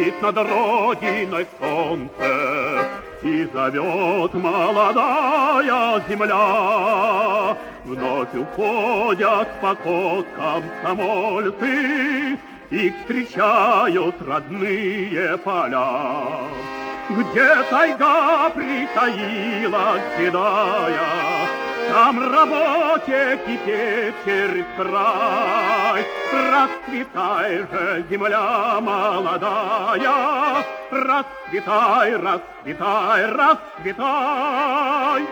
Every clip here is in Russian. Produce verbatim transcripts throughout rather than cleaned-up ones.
стоит над родиной солнце, и зовет молодая земля. Вновь уходят по коткам комсомольцы, их встречают родные поля. Где тайга притаилась седая, там работе кипит через край. Расцветай же, земля молодая, расцветай, расцветай, расцветай.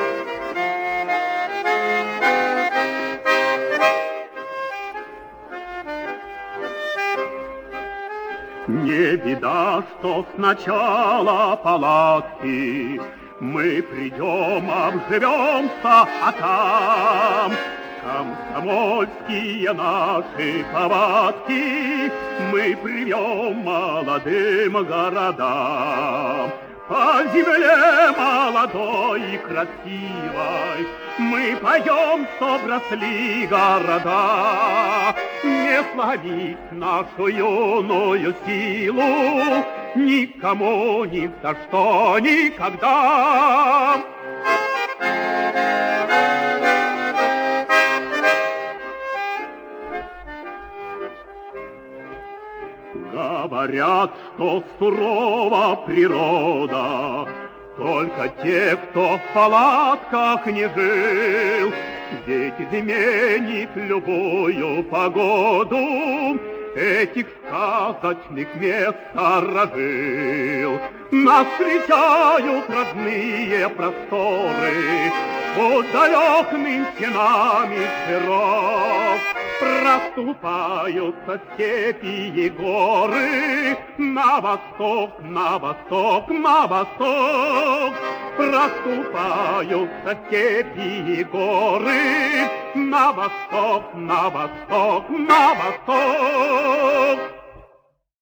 Не беда, что сначала палатки, мы придем, обживемся, а там комсомольские наши повадки мы привьем молодым городам. По земле молодой и красивой мы поем, что бросли города. Не сломить нашу юную силу никому ни за что никогда. Говорят, что сурова природа, только те, кто в палатках не жил. Ведь изменит любую погоду этих сказочных мест сторожил. Нас встречают родные просторы, удалёк нынче нами широк. Проступаются степи и горы на восток, на восток, на восток. Проступаются степи и горы на восток, на восток, на восток.